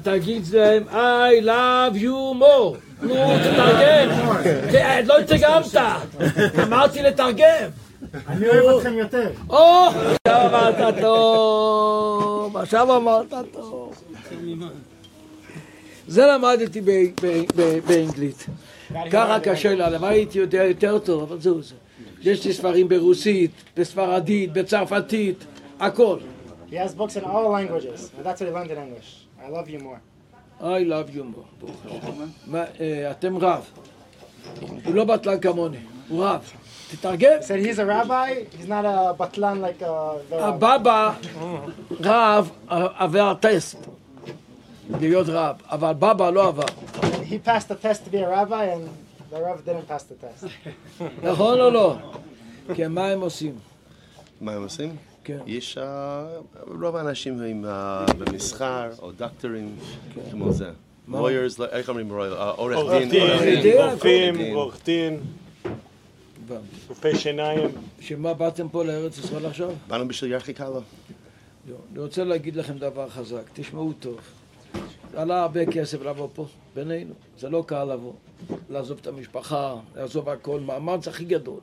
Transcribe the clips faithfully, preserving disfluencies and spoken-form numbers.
תגיד להם, I love you more. נו, תתרגם. לא תרגמת. אמרתי לתרגם. אני אוהב אתכם יותר. או, עכשיו אמרת טוב. עכשיו אמרת טוב. זה למדתי באנגלית. ככה קשה לה, למה הייתי יודע יותר טוב, אבל זהו זה. יש לי ספרים ברוסית, בספרדית, בצרפתית, הכל. He has books in all languages, and that's what he learned in English. I love you more. I love you more. אתם רב. הוא לא בטלן כמוני, הוא רב. תתרגם. He said he's a rabbi, he's not a batlan like a... הבבא רב עבר טסט. להיות רב, אבל בבא לא עבר. He passed the test to be a rabbi, and the Rav didn't pass the test. נכון או לא? כן, מה הם עושים? מה הם עושים? כן. יש רוב האנשים הם במסחר או דוקטורים כמו זה. lawyers, איך אומרים עורך דין? רופאים, עורך דין, רופאי שיניים. שמה באתם פה לארץ ישראל עכשיו? באנו בשביל ירחיק הלאה. אני רוצה להגיד לכם דבר חזק, תשמעו טוב. עלה הרבה כסף לבוא פה, בינינו. זה לא קל לבוא, לעזוב את המשפחה, לעזוב הכל, מאמץ הכי גדול.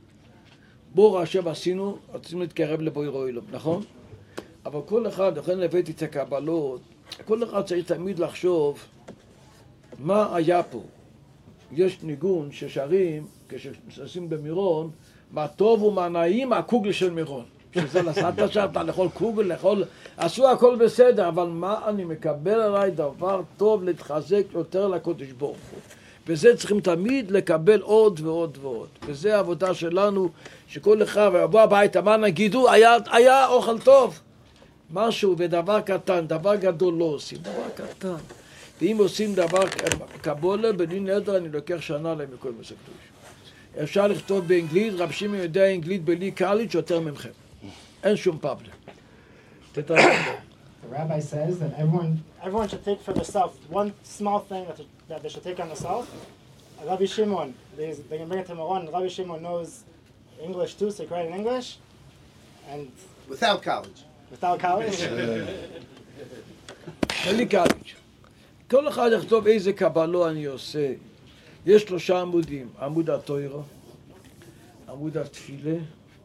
בור השם עשינו, רצינו להתקרב לבוי רוילום, נכון? אבל כל אחד, לכן הבאתי את הקבלות, כל אחד צריך תמיד לחשוב מה היה פה. יש ניגון ששרים, כשעושים במירון, מה טוב ומה נעים הקוגל של מירון. שזה נסעת שרת לכל קוגל, לכל... עשו הכל בסדר, אבל מה אני מקבל עליי דבר טוב להתחזק יותר לקודש ברוך הוא. וזה צריכים תמיד לקבל עוד ועוד ועוד. וזה העבודה שלנו, שכל אחד יבוא הביתה, מה נגידו? היה, היה אוכל טוב. משהו ודבר קטן, דבר גדול לא עושים, דבר קטן. ואם עושים דבר קבולה, בלי נדר אני לוקח שנה להם מכל מסע קדוש. אפשר לכתוב באנגלית, רב שמעון יודע אנגלית בלי קליץ' יותר ממכם. אין שום פאבלה. תתרגם. The rabbi says that everyone, everyone should take for themselves one small thing that, that they should take on themselves. Rabbi Shimon, they, they can bring it to Moron. Rabbi Shimon knows English too, so he can write in English. And without college. Without college. בלי קליץ'. כל אחד יכתוב איזה קבלו אני עושה. יש שלושה עמודים, עמוד התוירו, עמוד התפילה,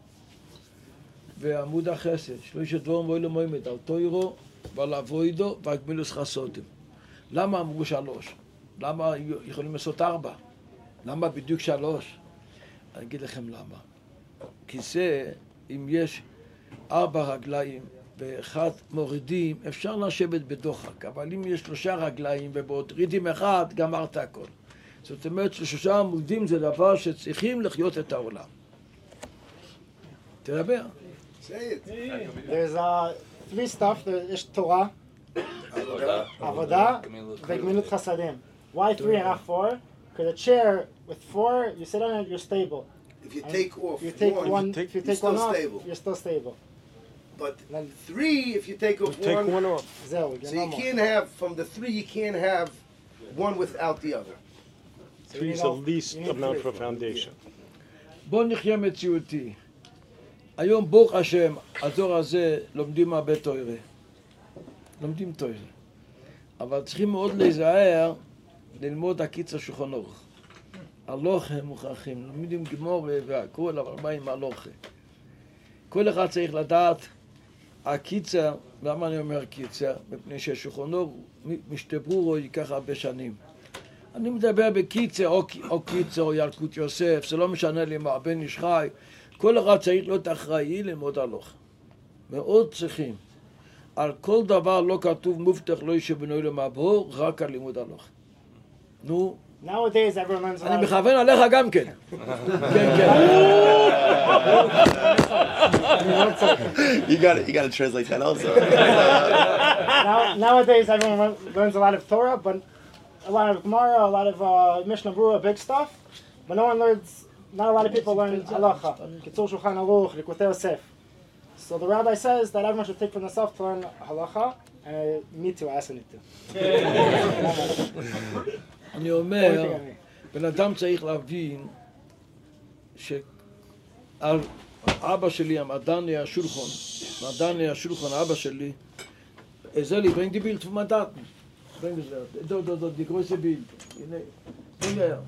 ועמוד החסד. שלושה דברים מועיל ומועימת, על תוירו ועל אבוידו ועל גמילוס חסודים. למה אמרו שלוש? למה יכולים לעשות ארבע? למה בדיוק שלוש? אני אגיד לכם למה. כי זה, אם יש ארבע רגליים ואחד מורידים, אפשר לשבת בדוחק, אבל אם יש שלושה רגליים ובעודרידים אחד, גמרת הכל. זאת אומרת ששלושה עמודים זה דבר שצריכים לחיות את העולם. תדבר. There's uh, three stuff. There's Torah, Avodah, Gemilut Chasadim. Why three and not four? Because a chair with four, you sit on it, you're stable. If you take off you take one, one, you take, if you you're take still one off, stable. you're still stable. But then three, if you take off Take one, one off. Zero, so you can't have, from the three, you can't have one without the other. Three is the least amount for a foundation. בוא נחיה מציאותי. היום ברוך השם, הדור הזה לומדים הרבה תורה. לומדים תורה. אבל צריכים מאוד להיזהר ללמוד הקיצר שולחן אורך. הלוכה מוכרחים, לומדים גמור והכל, אבל מה עם הלוכה? כל אחד צריך לדעת, הקיצר, למה אני אומר קיצר? מפני ששולחן אורך משתברו ייקח הרבה שנים. אני מדבר בקיצר, או, או קיצר, או ילקוט יוסף, זה לא משנה לי מה, בן איש חי. כל אחד צריך להיות אחראי ללמוד הלוכה. מאוד צריכים. על כל דבר לא כתוב מובטח לא ישבנו למעבור, רק על לימוד הלוכה. נו. Nowadays, everyone learns. אני מכוון עליך גם כן. כן, כן. You got you got to translate that also. Now, nowadays, everyone learns a lot of Torah, but a lot of Gemara, a lot of uh, Mishnah Berurah, big stuff. But no one learns. Not a lot of people learn halacha, Kitzur Shulchan Aruch, Likutei Yosef. So the rabbi says that everyone should take for themselves to learn halacha, and me too, I asked it too. אני אומר, בן אדם צריך להבין שעל אבא שלי, המדעני השולחן, מדעני השולחן, אבא שלי, זה לי, ואין דיביל תפומדתנו. bring es her. Dort, dort, dort, die große Bild. הנה, bring her.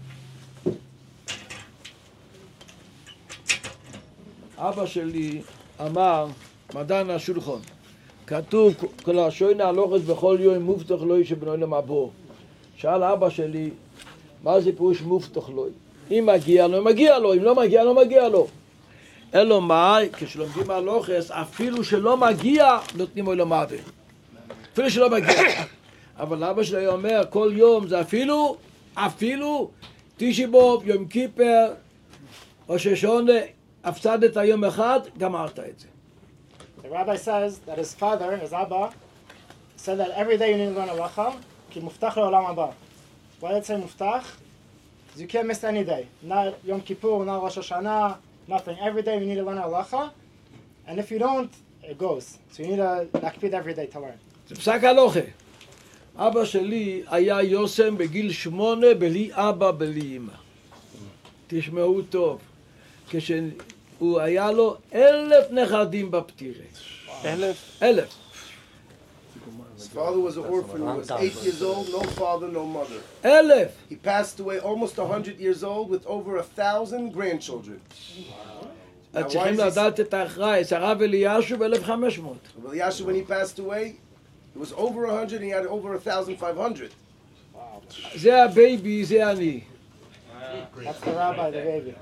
אבא שלי אמר, מדען השולחון, כתוב, כל השוין הלוכת בכל יום מובטח לוי שבנו למבוא. שאל אבא שלי, מה זה פירוש מובטח לוי? אם מגיע לו, מגיע לו, אם לא מגיע לו, מגיע לו. אלו מה, כשלומדים הלוכס, אפילו שלא מגיע, נותנים לו למוות. אפילו שלא מגיע. אבל אבא שלי אומר, כל יום זה אפילו, אפילו, תשבוב, יום כיפר, או ששונה, הפסדת היום אחד, גמרת את זה. The rabbi says that his father, his Abba, said that every day you need to learn halacha, כי מובטח לעולם הבא. Why did it say מובטח? Because you can't miss any day. Not Yom Kippur, not Rosh Hashanah, nothing. Every day you need to learn halacha, and if you don't, it goes. So you need to להקפיד every day to learn. זה פסק הלוכה. אבא שלי היה יוסם בגיל שמונה, בלי אבא, בלי אמא. תשמעו טוב. כשהוא היה לו אלף נכדים בפטירה. אלף? אלף. His father was an orphan. He was eight years old, no father, no mother. אלף. He passed away almost a hundred years old with over a thousand grandchildren. אז צריכים לדעת את האחראי, הרב אלישו ב-אלף וחמש מאות. Eliyahu, when he passed away, it was over a hundred and he had over a thousand five hundred. זה הבייבי, זה אני. That's the rabbi, the baby.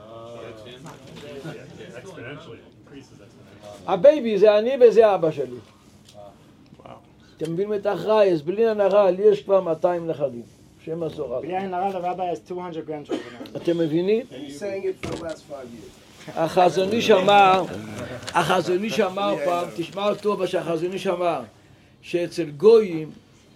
הבייבי זה אני וזה אבא שלי. אתם מבינים את האחראי, אז בלי הנהרה, לי יש כבר מאתיים נכדים. שם עשור עליו. בלי הנהרה, the rabbi has two hundred grandchildren. אתם מבינים? And he's saying it for the last five years. החזון איש אמר, החזון איש אמר פעם, תשמע טוב שהחזון איש אמר, שאצל גויים,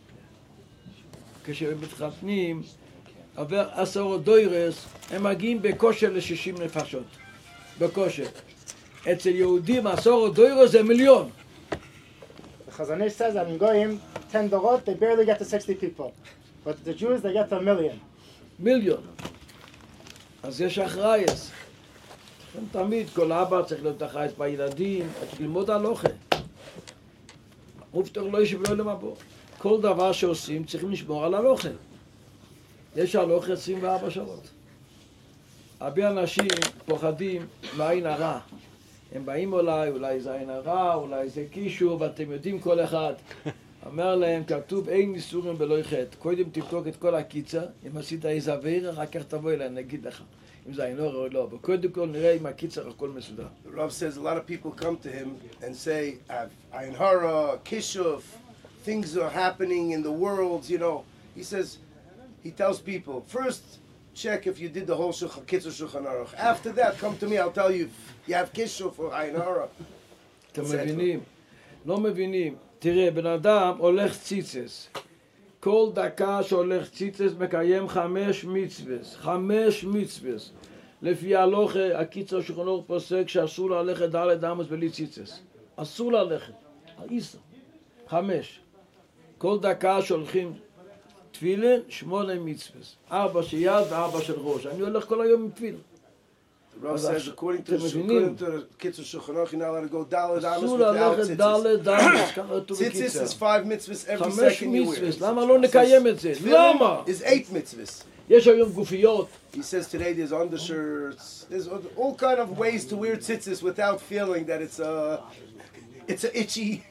כשהם מתחתנים, עבר עשור דוירס, הם מגיעים בכושר ל-שישים נפשות. בכושר. אצל יהודים עשור דוירס זה מיליון. The Chazon Ish says that in Goyim, ten dorot, they barely get to sixty people. But the Jews, they get to a million. מיליון. אז יש אחרייס. תמיד כל אבא צריך להיות אחרייס בילדים, צריך ללמוד הלוכה. מובטח לא ישב לא למבוא. כל דבר שעושים צריכים לשמור על הלוכה. יש הלוכה עשרים וארבע שעות. הרבה אנשים פוחדים מעין הרע. הם באים אולי, אולי זה עין הרע, אולי זה קישור, ואתם יודעים כל אחד. אומר להם, כתוב אין ניסורים ולא חטא. קודם תבדוק את כל הקיצה, אם עשית איזה עבירה, רק כך תבוא אליי, נגיד לך. אם זה עין הרע או לא. וקודם כל נראה אם הקיצה הכל מסודר. The Rav says a lot of people come to him and say, Ayin Hara, Kishuf, things are happening in the world, you know. He says, he tells people, first check if you did the whole Shulchan Kitzur Shulchan Aruch. After that, come to me, I'll tell you if you have Kishuf or Ayin Hara. אתם מבינים? לא מבינים. תראה, בן אדם הולך ציצס. כל דקה שהולך ציצס מקיים חמש מצווס. חמש מצווס. לפי הלוכה, הקיצר שולחן אורך פוסק שאסור ללכת דלת אמות בלי ציצס. אסור ללכת. איסר. חמש. כל דקה שהולכים תפילין, שמונה מצווס. ארבע של יד וארבע של ראש. אני הולך כל היום עם תפילין. The Rav says, according to, according to the Kitzur Shulchan Aruch, you're not allowed to go Daled Amos אסור without ללכת tzitzis. דלת אמות. ככה כתוב Tzitzis בקיצר. is five mitzvahs every חמש second you wear. מצווס. למה לא נקיים את זה? למה? Is eight mitzvahs. יש היום גופיות. He says today there's undershirts, there's all kind of ways to wear tzitzis without feeling that it's a, it's a itchy.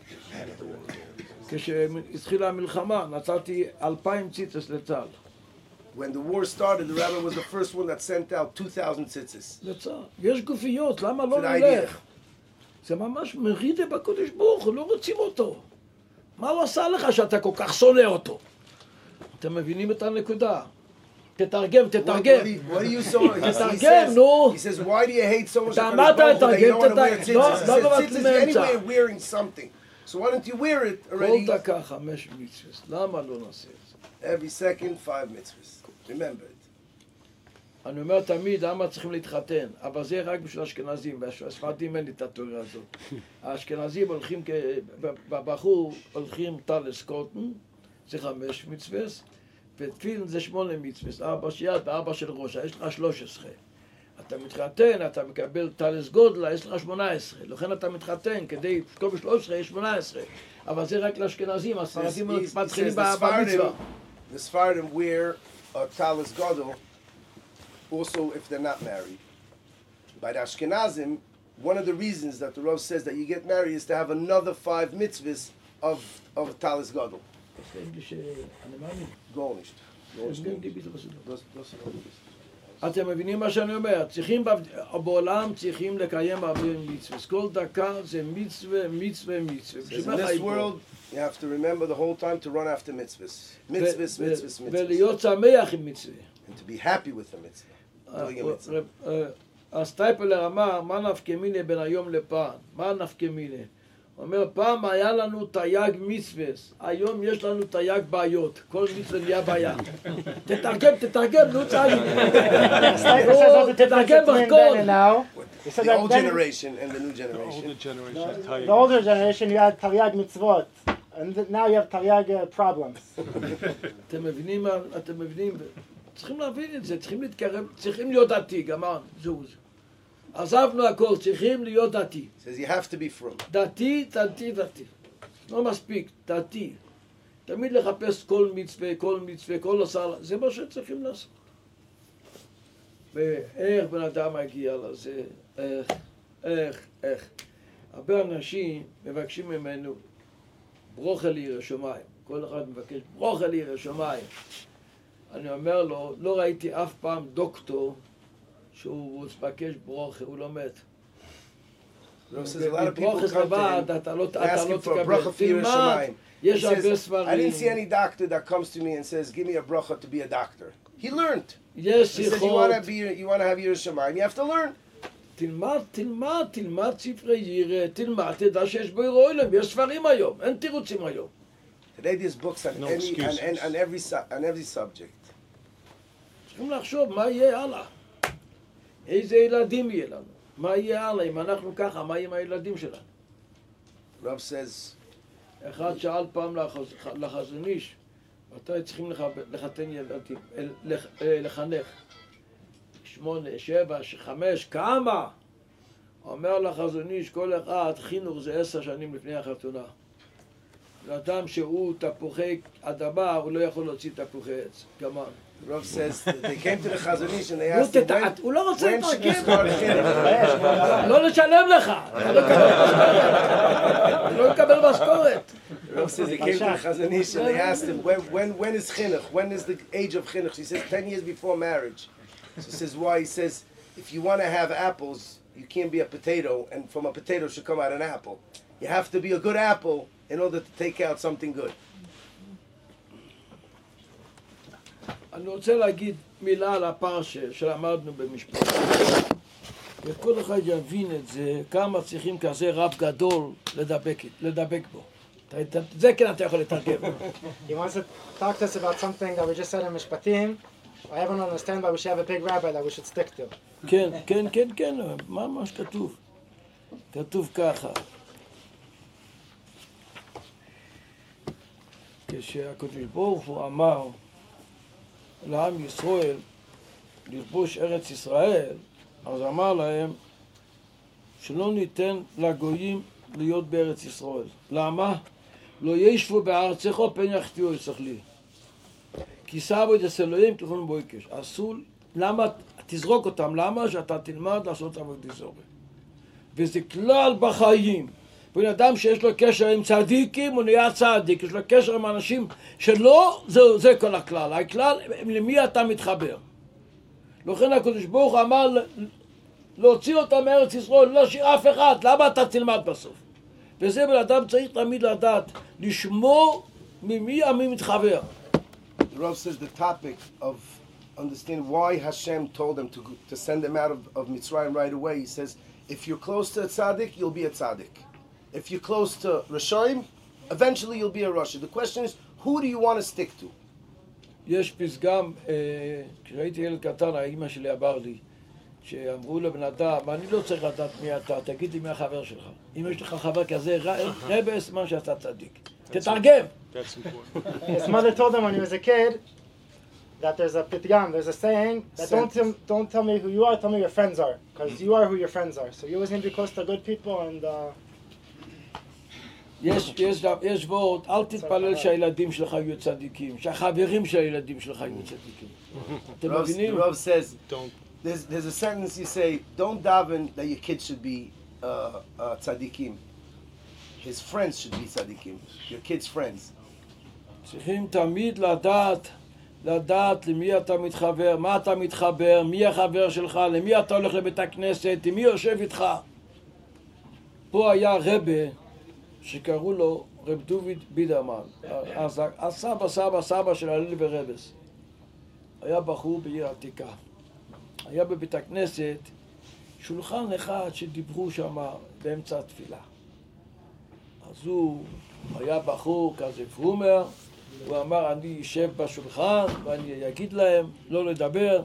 כשהתחילה המלחמה, נתתי אלפיים ציצס לצה"ל. When the war started, the rabbi was the first one that sent out two thousand tzitzis. לצה"ל. יש גופיות, למה לא זה idea. נלך? זה ממש מרידה בקודש ברוך הוא, לא רוצים אותו. מה הוא עשה לך שאתה כל כך שונא אותו? אתם מבינים את הנקודה? תתרגם, What, what, תתרגם. do you, what do you so? He, he, תתרגם, says, נו. he says, why do you hate so much? אתה HaKadosh אמרת Baruch Hu that you לתרגם, don't want to wear תתרגם. לא, tzitzis? He לא says, גמרתי tzitzis באמצע. anyway wearing something. So why don't you wear it כל already? דקה חמש מצווס. למה לא נעשה את זה? Every second, five mitzvahs. Remember it. אני אומר תמיד, למה צריכים להתחתן? אבל זה רק בשביל אשכנזים, והספרדים אין לי את התיאוריה הזאת. האשכנזים הולכים, בבחור הולכים טלס קוטן, זה חמש מצווס, ותפילין זה שמונה מצווס, ארבע של יד וארבע של ראש, יש לך שלוש עשרה. אתה מתחתן, אתה מקבל טלס גודלה, יש לך שמונה עשרה. לכן אתה מתחתן, כדי כל ב-שלוש עשרה יש שמונה עשרה. אבל זה רק לאשכנזים, הספרדים מתחילים במצווה. the Sephardim wear a talis gadol also if they're not married. By the Ashkenazim, one of the reasons that the Rav says that you get married is to have another five mitzvahs of of talis gadol. Gornished. אתם מבינים מה שאני אומר? צריכים, בעולם צריכים לקיים הרבה מצווה. כל דקה זה מצווה, מצווה, מצווה. In this world, you have to remember the whole time to run after mitzvahs. Mitzvahs, mitzvahs, mitzvahs. ולהיות שמח עם מצווה. And to be happy with the mitzvah. Doing a mitzvah. הסטייפלר אמר, מה נפקא מינה בין היום לפעם? מה נפקא מינה? הוא אומר, פעם היה לנו תייג מצווס, היום יש לנו תייג בעיות, כל מצווה נהיה בעיה. תתרגם, תתרגם, נו צעי. תתרגם בכל. The old generation and the new generation. Older generation. The, the older generation, you had Taryag mitzvot, and th- now you have Taryag uh, problems. אתם מבינים, אתם מבינים, צריכים להבין את זה, צריכים להתקרב, צריכים להיות דתי, גמרנו, זהו זה. עזבנו הכל, צריכים להיות דתי. Says you have to be from. דתי, דתי, דתי. לא מספיק, דתי. תמיד לחפש כל מצווה, כל מצווה, כל עשר, זה מה שצריכים לעשות. ואיך בן אדם מגיע לזה, איך, איך, איך. הרבה אנשים מבקשים ממנו ברוכה לירא שמיים. כל אחד מבקש ברוכה לירא שמיים. אני אומר לו, לא ראיתי אף פעם דוקטור שהוא מבקש ברוכה, הוא לא מת. Says a lot of people come to לבד, him אתה לא asking for a תקבל. bracha for Yiras תלמד, Shamayim. יש He הרבה says, ספרים. I didn't see any doctor that comes to me and says, give me a bracha to be a doctor. He learned. יש He says, you שיחות. want to be, you want to have Yiras Shamayim, you have to learn. תלמד, תלמד, תלמד ספרי ירא, תלמד, תדע שיש בו עולם, יש ספרים היום, אין תירוצים היום. Today there's books on, No any, on, excuses. on, on, every, su- on every subject. צריכים לחשוב מה יהיה הלאה. איזה ילדים יהיה לנו? מה יהיה הלאה? אם אנחנו ככה, מה יהיה עם הילדים שלנו? Rav says, אחד שאל פעם לחז- לחזון איש, מתי צריכים לח- לחתן ילדים, לח- לחנך? שמונה, שבע, חמש, כמה? אומר לחזון איש, כל אחד, חינוך זה עשר שנים לפני החתונה. לאדם שהוא תפוחי אדמה, הוא לא יכול להוציא תפוחי עץ, גמר. Rav says, that they came to the Chazon Ish and they נו, asked him, תתעד, when, הוא לא רוצה when should you לתרגם. start chinuch? לא לשלם לך, אתה לא תקבל משכורת. אתה לא תקבל משכורת. Rav says they came to the Chazon Ish and they asked him, when, when, when is chinuch? When is the age of chinuch? He says, ten years before marriage. So he says, why? He says, if you want to have apples, you can't be a potato, and from a potato should come out an apple. You have to be a good apple in order to take out something good. אני רוצה להגיד מילה על הפרשה שלמדנו במשפט. וכל אחד יבין את זה, כמה צריכים כזה רב גדול לדבק, לדבק בו. את זה כן אתה יכול לתרגם. He wants to talk to us about something that we just said in Mishpatim. I haven't understand why we should have a big rabbi that we should stick to. כן, כן, כן, כן, מה מה שכתוב? כתוב ככה. כשהקדוש ברוך הוא אמר לעם ישראל לכבוש ארץ ישראל, אז אמר להם שלא ניתן לגויים להיות בארץ ישראל. למה? לא ישבו בארצך פן יחטיאו אצלך לי. כי סבו את אלוהים תכון בויקש. אסור, למה? תזרוק אותם, למה? שאתה תלמד לעשות עבודת זרה. וזה כלל בחיים. בן אדם שיש לו קשר עם צדיקים, הוא נהיה צדיק, יש לו קשר עם אנשים שלא, זה, זה כל הכלל. הכלל, למי אתה מתחבר. לכן הקדוש ברוך הוא אמר להוציא אותם מארץ ישראל, לא להשאיר אף אחד, למה אתה תלמד בסוף? וזה בן אדם צריך תמיד לדעת, לשמור ממי עמי מתחבר. The Rav says the topic of understanding why Hashem told them to, to send them out of, of Mitzrayim right away. He says, if you're close to a tzaddik, you'll be a tzaddik. If you're close to Rashaim, eventually you'll be a Rasha. The question is, who do you want to stick to? יש פסגם, כשראיתי ילד קטן, האמא שלי אמר לי, שאמרו לבן אדם, אני לא צריך לדעת מי אתה, תגיד לי מי החבר שלך. אם יש לך חבר כזה, רבה סימן שאתה צדיק. תתרגם! That's important. His mother told him when he was a kid that there's a pitgam, there's a saying that don't tell, don't tell me who you are, tell me your friends are, because you are who your friends are. So you always need to be close to good people and uh, יש, יש, יש וורט, אל תתפלל שהילדים שלך יהיו צדיקים, שהחברים של הילדים שלך יהיו צדיקים. אתם Rav, מבינים? Rav says, Don't. there's, there's a sentence you say, don't daven that your kids should be uh, uh, tzaddikim. His friends should be tzaddikim, your kids' friends. צריכים תמיד לדעת, לדעת למי אתה מתחבר, מה אתה מתחבר, מי החבר שלך, למי אתה הולך לבית הכנסת, עם מי יושב איתך. פה היה רבה שקראו לו רב דוד בידרמן, אז הסבא סבא סבא של הלל ורבס. היה בחור בעיר עתיקה. היה בבית הכנסת שולחן אחד שדיברו שם באמצע התפילה. אז הוא היה בחור כזה פרומר, הוא אמר אני אשב בשולחן ואני אגיד להם לא לדבר.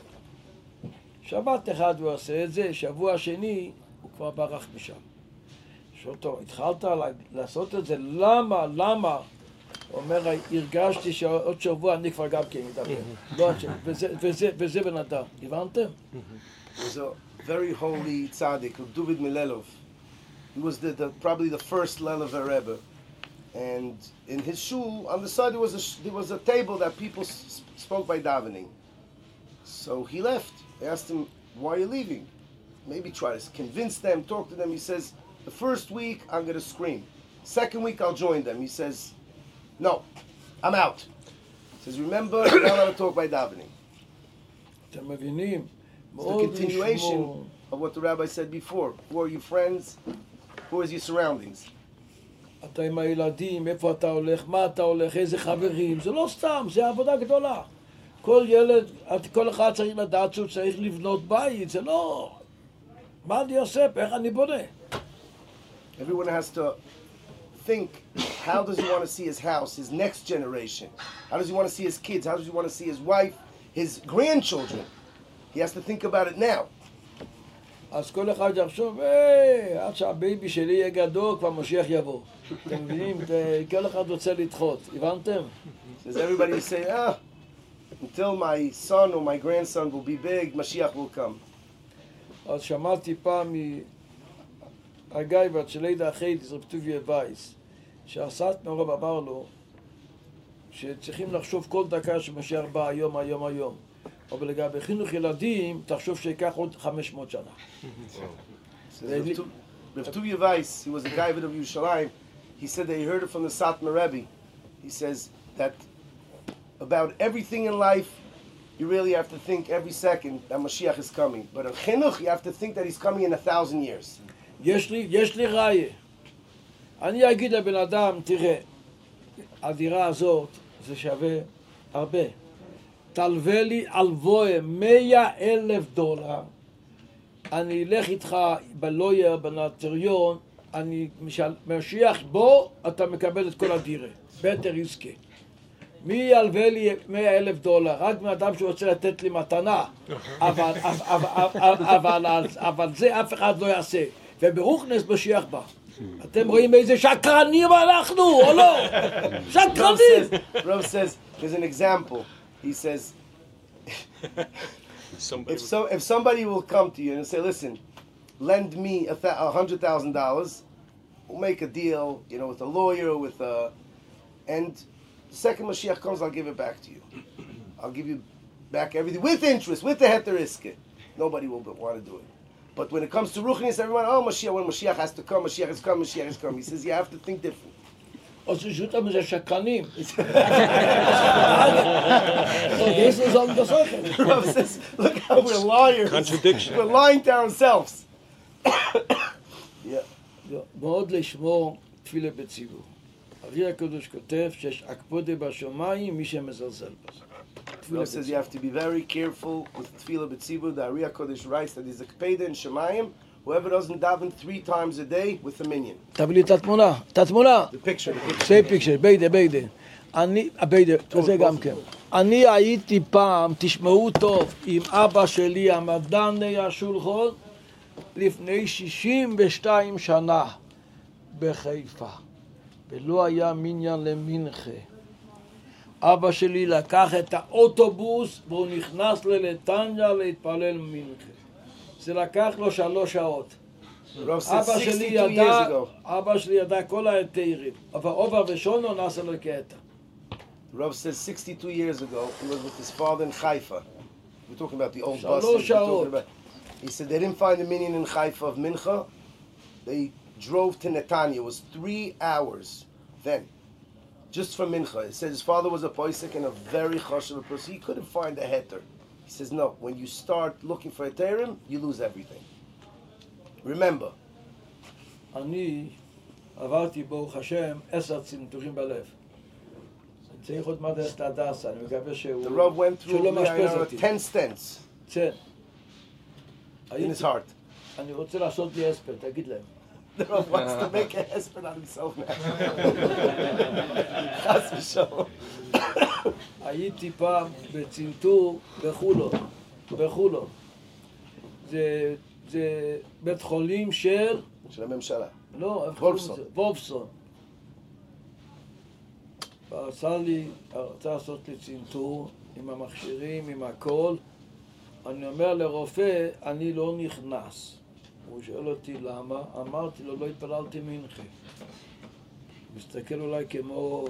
שבת אחד הוא עושה את זה, שבוע שני הוא כבר ברח משם. שאותו, התחלת לעשות את זה, למה, למה? הוא אומר, הרגשתי שעוד שבוע אני כבר גם כן מדבר. לא, וזה, וזה, וזה בן אדם, הבנתם? He was a very holy tzaddik, David Milelov. He was the, the, probably the first Lelever Rebbe. And in his shul, on the side there was a, there was a table that people s- spoke by davening. So he left. They asked him, why are you leaving? Maybe try to convince them, talk to them. He says, the first week I'm going to scream. Second week I'll join them. He says, no, I'm out. He says, remember, you're not allowed to talk by davening. אתם מבינים? It's the continuation of what the rabbi said before. Who are your friends? Who is your surroundings? אתה עם הילדים, איפה אתה הולך, מה אתה הולך, איזה חברים, זה לא סתם, זה עבודה גדולה. כל ילד, כל אחד צריך לדעת שהוא צריך לבנות בית, זה לא... מה אני עושה, איך אני בונה? Everyone has to think, how does he want to see his house, his next generation? How does he want to see his kids? How does he want to see his wife, his grandchildren? He has to think about it now. אז כל אחד יחשוב, היי, עד שהבייבי שלי יהיה גדול, כבר משיח יבוא. אתם מבינים? כל אחד רוצה לדחות, הבנתם? Does everybody say, ah, until my son or my grandson will be big, Mashiach will come. אז שמעתי פעם מהגייבת של לידה אחית, רב טוביה וייס, שהסת מהרב אמר לו, שצריכים לחשוב כל דקה שמשיח בא היום, היום, היום. אבל לגבי חינוך ילדים, תחשוב שיקח עוד חמש מאות שנה. Rav Tuvia Weiss, he was a guy of Yerushalayim. He said that he heard it from the Satmar Rebbe. He says that about everything in life, you really have to think every second that Mashiach is coming. But in Chinuch, you have to think that he's coming in a thousand years. יש לי, יש לי ראיה. אני אגיד לבן אדם, תראה, הדירה הזאת זה שווה הרבה. תלווה לי אלבואה מאה אלף דולר. אני אלך איתך בלויר, בנוטריון, אני משיח בו, אתה מקבל את כל הדירה. בטר יזכה. מי ילווה לי מאה אלף דולר? רק מאדם שרוצה לתת לי מתנה. אבל, אבל, אבל, אבל זה אף אחד לא יעשה. וברוכנס משיח בא. אתם רואים איזה שקרנים אנחנו, או לא? שקרנים! Rav says, there's an example. He says, Somebody if so, if somebody will come to you and say, listen, lend me a, th- a hundred thousand dollars, we'll make a deal, you know, with a lawyer, with a, and the second Mashiach comes, I'll give it back to you. I'll give you back everything with interest, with the heter iske. Nobody will want to do it. But when it comes to Ruchnis, everyone, oh, Mashiach, when Mashiach has to come, Mashiach has come, Mashiach has come. He says, you have to think different. אז פשוט זה שקרנים. יש לזה עוד בסוכן. Rav says, look how we're liars. Contradiction. We're lying to ourselves. yeah. מאוד לשמור תפילה בציבור. הרי הקדוש כותב שיש הקפודה בשמיים מי שמזלזל בזה. Rav says you have to be very careful with tefillah b'tzibur. The Ari HaKodesh writes that is a kpeda in Shemayim. Whoever doesn't daven three times a day with a minion. תביא לי את התמונה, את התמונה. The picture, the picture. שי פיקשר, ביידה, ביידה. אני, ביידה, זה גם כן. אני הייתי פעם, תשמעו טוב, עם אבא שלי, המדעני השולחון, לפני שישים ושתיים שנה בחיפה. ולא היה מניין למנחה. אבא שלי לקח את האוטובוס והוא נכנס ללטניה להתפלל מנחה. זה לקח לו שלוש שעות. Rav said אבא שלי sixty-two years ידע, ago. אבא שלי ידע כל ההיתרים, אבל עובר ושונו נעשה לו קטע. Rav says sixty-two years ago, he was with his father in Haifa. We're talking about the old Shalosh buses. We're shaot. talking about, he said they didn't find a minion in Haifa of Mincha. They drove to Netanya. It was three hours then, just for Mincha. He said his father was a poisek and a very chashuv person. He couldn't find a heter. He says, no, when you start looking for heterim, you lose everything. Remember, אני עברתי, ברוך השם, עשר צנתורים בלב. אני צריך עוד מעט את הדסה, אני מקווה שהוא... the Rav went through שהוא לא מאשפז uh, אותי. ten stents כן. in his heart. אני רוצה לעשות לי אספר, תגיד להם. The Rav wants to make a husband on himself now. Chas v'shalom. הייתי פעם בצנתור בחולון, בחולון. זה, זה בית חולים של... של הממשלה. לא, איך קוראים וולפסון. לזה? וולפסון. ועשה לי, רצה לעשות לי צנתור עם המכשירים, עם הכל. אני אומר לרופא, אני לא נכנס. הוא שואל אותי למה, אמרתי לו, לא התפללתי מנחה. מסתכל אולי כמו...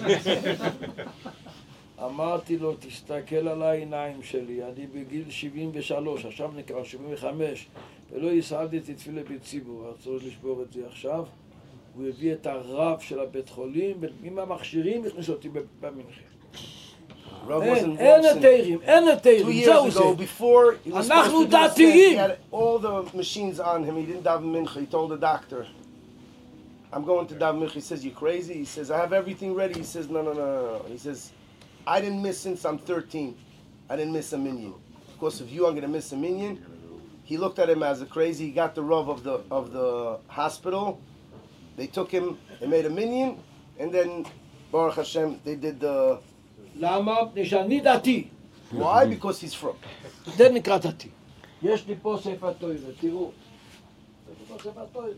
אמרתי לו, תסתכל על העיניים שלי, אני בגיל שבעים ושלוש, עכשיו נקרא שבעים וחמש, ולא יסעדתי תפילה בציבור, רצו לשבור את זה עכשיו. הוא הביא את הרב של הבית חולים, ועם המכשירים הכניס אותי במנחה. Rav was אין, in אין Wilson היתרים, אין two היתרים, זהו years זה. ago before he was אנחנו supposed to do the stent. He דתיים. had all the machines on him. He didn't daven mincha. He told the doctor, I'm going to daven mincha. He says, you crazy? He says, I have everything ready. He says, no, no, no, no, no. He says, I didn't miss since I'm thirteen. I didn't miss a minyan. Of course, if you are going to miss a minyan, he looked at him as a crazy. He got the Rav of the of the hospital. They took him, they made a minyan, and then Baruch Hashem, they did the. למה? מפני שאני דתי. Why? Because he's from. זה נקרא דתי. יש לי פה ספר תוירה, תראו. יש לי פה ספר תוירה.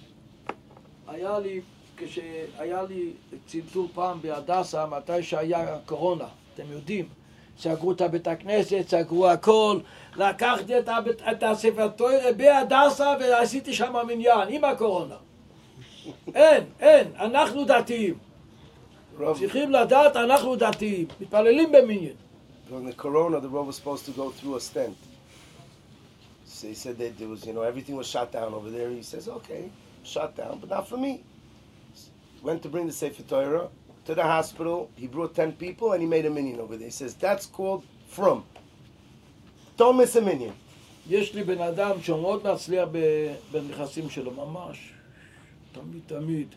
היה לי, כשהיה לי צנתור פעם בהדסה, מתי שהיה קורונה, אתם יודעים, סגרו את בית הכנסת, סגרו הכל, לקחתי את, הבית, את הספר תוירה בהדסה ועשיתי שם מניין עם הקורונה. אין, אין, אנחנו דתיים. Rav, צריכים לדעת, אנחנו דתיים, מתפללים במניין. during the corona, the Rav was supposed to go through a stent. So he said that there was, you know, everything was shut down over there. He says, okay, shut down, but not for me. Went to bring the Sefer Torah to the hospital. He brought ten people and he made a minion over there. He says, that's called from. Don't miss a minion. יש לי בן אדם שהוא מאוד מצליח בנכסים שלו, ממש, תמיד תמיד.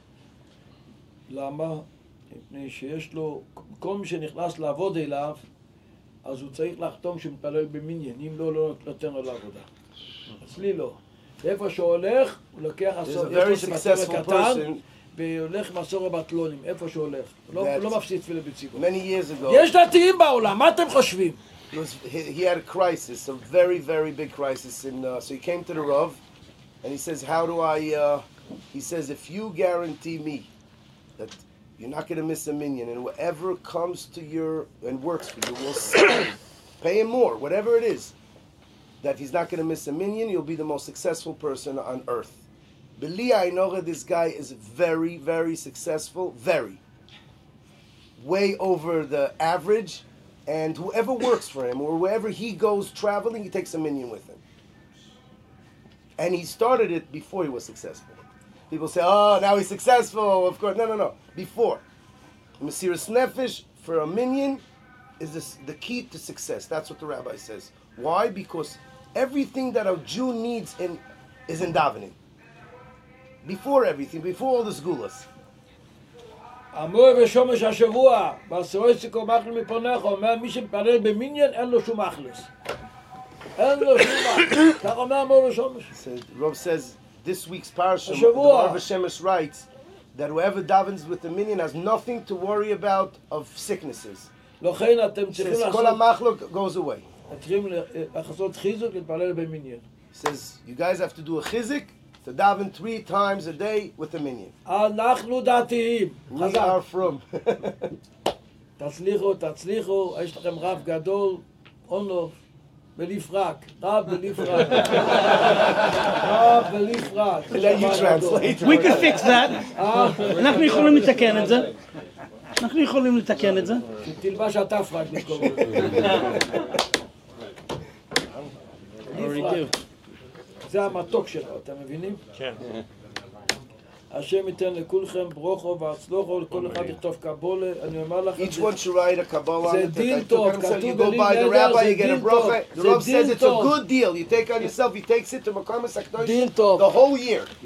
למה? מפני שיש לו, כל מי שנכנס לעבוד אליו, אז הוא צריך לחתום שמתפלל במניין, אם לא, לא נותן לו לעבודה. אצלי לא. איפה שהוא הולך, הוא לוקח עשור, יש לו ספר קטן, והולך עם עשור הבטלונים, איפה שהוא הולך. הוא לא מפסיד תפילה בציבור. Many years ago, יש דתיים בעולם, מה אתם חושבים? he, was, he, he had a crisis, a very, very big crisis. In, uh, so he came to the Rav and he says, how do I, uh, he says, if you guarantee me that you're not going to miss a minion, and whoever comes to your and works for you will sell, pay him more, whatever it is, that he's not going to miss a minion, you'll be the most successful person on earth. B'li Ainocha, this guy is very, very successful, very. Way over the average, and whoever works for him, or wherever he goes traveling, he takes a minion with him. And he started it before he was successful. People say, oh, now he's successful, of course. No, no, no. Before. Mesiras Nefesh for a minion is this, the key to success. That's what the rabbi says. Why? Because everything that a Jew needs in is in davening. Before everything, before all the sgulas. אמור ושומש השבוע, בעשרות סיכום מחל מפונך, אומר מי שמתפלל במניין אין לו שום מחלס. אין לו שום מחלס. כך אומר אמור ושומש. Rob says, this week's parasha, the Shavua. Rav Shemesh writes that whoever davens with the minion has nothing to worry about of sicknesses. לכן אתם צריכים Says, Kol לעשות, HaMachlok goes away. צריכים לעשות חיזוק להתפלל במניין. Says, you guys have to do a chizik to daven three times a day with the minion. אנחנו דתיים. We חזק. are from. תצליחו, תצליחו, יש לכם רב גדול, אונוב, בלי פרק, רב בלי פרק. רב בלי פרק. Let you translate. We can fix that. אה? אנחנו יכולים לתקן את זה. אנחנו יכולים לתקן את זה. תלבש אתה פרק במקום. בלי פרק. זה המתוק שלו, אתם מבינים? כן. השם ייתן לכולכם ברוכו והצלוחו, לכל אחד יכתוב קבולה, אני אומר לכם, Each one should write a Kabbalah. זה on it. דין I took טוב, on himself. You כתוב go by the בלי rabbi, נדר, you get a זה דין טוב, bracha. The זה Rav says דין it's a טוב. good deal. You take on yourself, he takes it to Makamas דין טוב. the whole year.